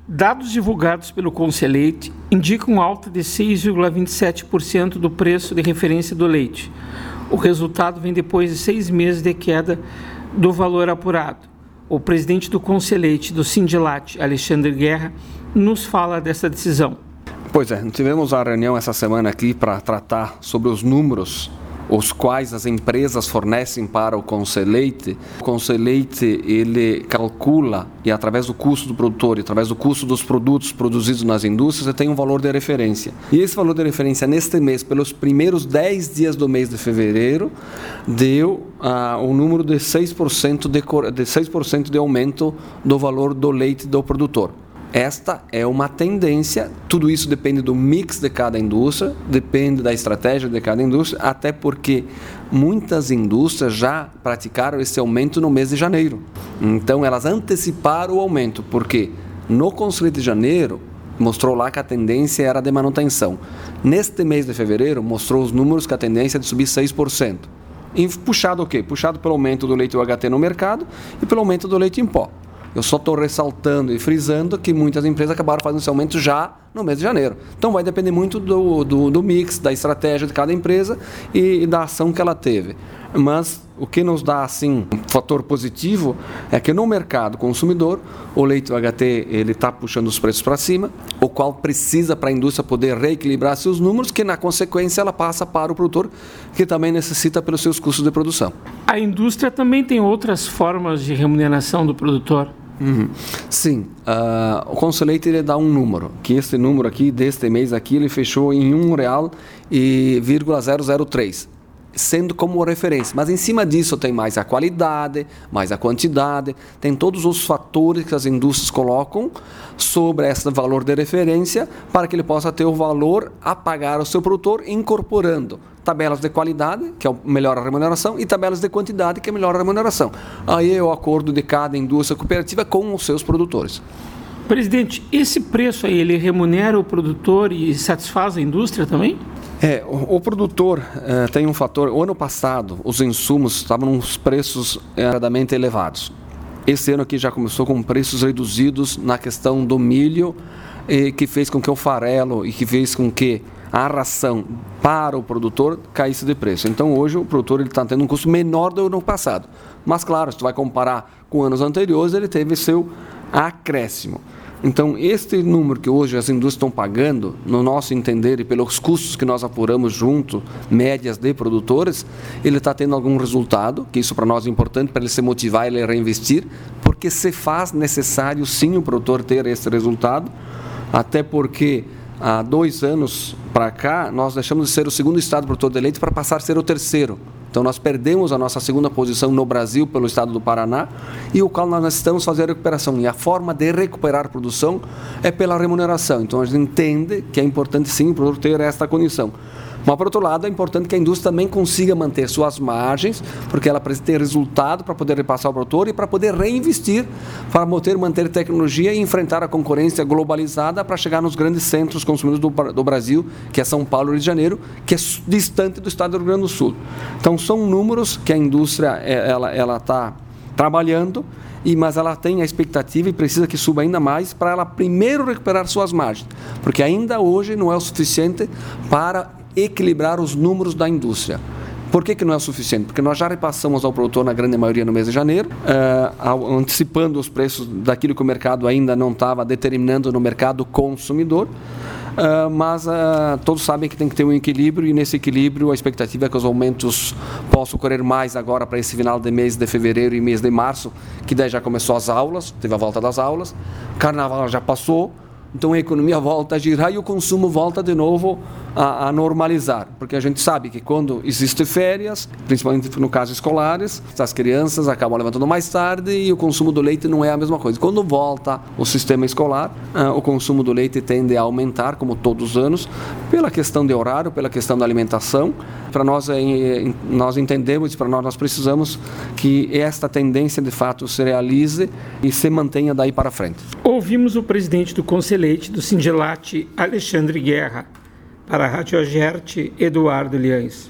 Dados divulgados pelo Conselheite indicam alta de 6,27% do preço de referência do leite. O resultado vem depois de 6 meses de queda do valor apurado. O presidente do Conselheite do Sindilat, Alexandre Guerra, nos fala dessa decisão. Pois é, tivemos a reunião essa semana aqui para tratar sobre os números os quais as empresas fornecem para o Conselheite. O Conselheite, ele calcula, e através do custo do produtor, e através do custo dos produtos produzidos nas indústrias, ele tem um valor de referência. E esse valor de referência, neste mês, pelos primeiros 10 dias do mês de fevereiro, deu um número de 6% de aumento do valor do leite do produtor. Esta é uma tendência, tudo isso depende do mix de cada indústria, depende da estratégia de cada indústria, até porque muitas indústrias já praticaram esse aumento no mês de janeiro. Então, elas anteciparam o aumento, porque no Conselheite de janeiro mostrou lá que a tendência era de manutenção. Neste mês de fevereiro, mostrou os números que a tendência é de subir 6%. E puxado o quê? Puxado pelo aumento do leite UHT no mercado e pelo aumento do leite em pó. Eu só estou ressaltando e frisando que muitas empresas acabaram fazendo esse aumento já no mês de janeiro. Então vai depender muito do mix, da estratégia de cada empresa e da ação que ela teve. Mas o que nos dá assim um fator positivo é que no mercado consumidor o leite UHT ele está puxando os preços para cima, o qual precisa para a indústria poder reequilibrar seus números, que na consequência ela passa para o produtor, que também necessita pelos seus custos de produção. A indústria também tem outras formas de remuneração do produtor? Sim, o Conselheite ele dá um número, que esse número aqui, deste mês aqui, ele fechou em R$1,003, sendo como referência. Mas em cima disso tem mais a qualidade, mais a quantidade, tem todos os fatores que as indústrias colocam sobre esse valor de referência para que ele possa ter o valor a pagar ao seu produtor, incorporando tabelas de qualidade, que é melhor a remuneração, e tabelas de quantidade, que é melhor a remuneração. Aí é o acordo de cada indústria cooperativa com os seus produtores. Presidente, esse preço aí, ele remunera o produtor e satisfaz a indústria também? O produtor tem um fator. O ano passado, os insumos estavam nos preços exageradamente elevados. Esse ano aqui já começou com preços reduzidos na questão do milho, que fez com que o farelo e que fez com que a ração para o produtor caísse de preço. Então, hoje, o produtor está tendo um custo menor do ano passado. Mas, claro, se tu vai comparar com anos anteriores, ele teve seu acréscimo. Então, este número que hoje as indústrias estão pagando, no nosso entender e pelos custos que nós apuramos junto, médias de produtores, ele está tendo algum resultado, que isso para nós é importante, para ele se motivar, ele reinvestir, porque se faz necessário sim o produtor ter esse resultado, até porque há 2 anos para cá, nós deixamos de ser o segundo estado produtor de leite para passar a ser o terceiro. Então, nós perdemos a nossa segunda posição no Brasil pelo estado do Paraná, e o qual nós necessitamos fazer a recuperação. E a forma de recuperar a produção é pela remuneração. Então, a gente entende que é importante, sim, o produtor ter esta condição. Mas, por outro lado, é importante que a indústria também consiga manter suas margens, porque ela precisa ter resultado para poder repassar ao produtor e para poder reinvestir, para manter tecnologia e enfrentar a concorrência globalizada para chegar nos grandes centros consumidores do Brasil, que é São Paulo e Rio de Janeiro, que é distante do estado do Rio Grande do Sul. Então, são números que a indústria ela está trabalhando, mas ela tem a expectativa e precisa que suba ainda mais para ela primeiro recuperar suas margens, porque ainda hoje não é o suficiente para equilibrar os números da indústria. Por que não é o suficiente? Porque nós já repassamos ao produtor na grande maioria no mês de janeiro, antecipando os preços daquilo que o mercado ainda não estava determinando no mercado consumidor, mas todos sabem que tem que ter um equilíbrio, e nesse equilíbrio a expectativa é que os aumentos possam ocorrer mais agora para esse final de mês de fevereiro e mês de março, que daí já começou as aulas, teve a volta das aulas, carnaval já passou, então a economia volta a girar e o consumo volta de novo a normalizar, porque a gente sabe que quando existem férias, principalmente no caso escolares, as crianças acabam levantando mais tarde e o consumo do leite não é a mesma coisa. Quando volta o sistema escolar, o consumo do leite tende a aumentar, como todos os anos, pela questão de horário, pela questão da alimentação. Para nós, nós entendemos, para nós precisamos que esta tendência de fato se realize e se mantenha daí para frente. Ouvimos o presidente do Conselheite do Sindilat, Alexandre Guerra. Para a Rádio Agerte, Eduardo Liães.